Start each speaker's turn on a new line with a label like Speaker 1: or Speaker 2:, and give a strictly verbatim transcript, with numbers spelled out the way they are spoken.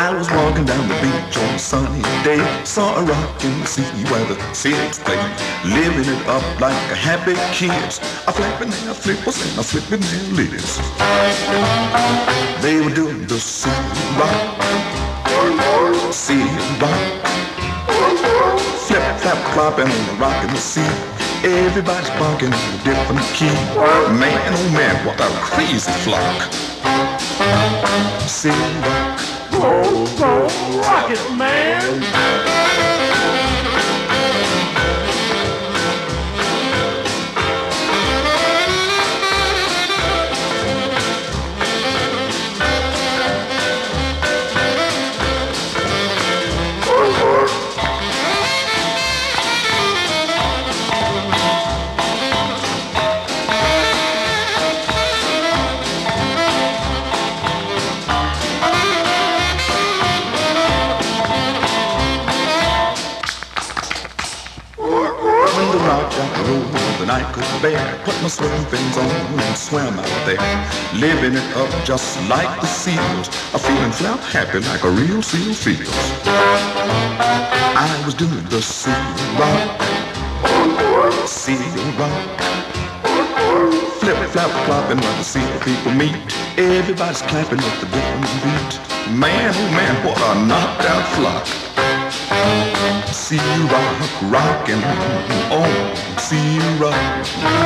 Speaker 1: I was walking down the beach on a sunny day, saw a rock in the sea where the sailors play, living it up like a happy kids, a flapping their flippers and a flipping their lids. They were doing the sea rock, sea rock, flip, flap, flopping on the rock in the sea. Everybody's barking in a different key. Man, oh man, what a crazy flock. Sea rock.
Speaker 2: Go, go, rock it, man.
Speaker 1: Than I could bear, put my swim fins on and swam out there, living it up just like the seals, a feeling flap happy like a real seal feels. I was doing the sea rock, sea rock, flip, flap, flopping where the seal people meet. Everybody's clapping with the different beat. Man, oh man, what a knocked out flock. Sea rock, rockin' on sea rock.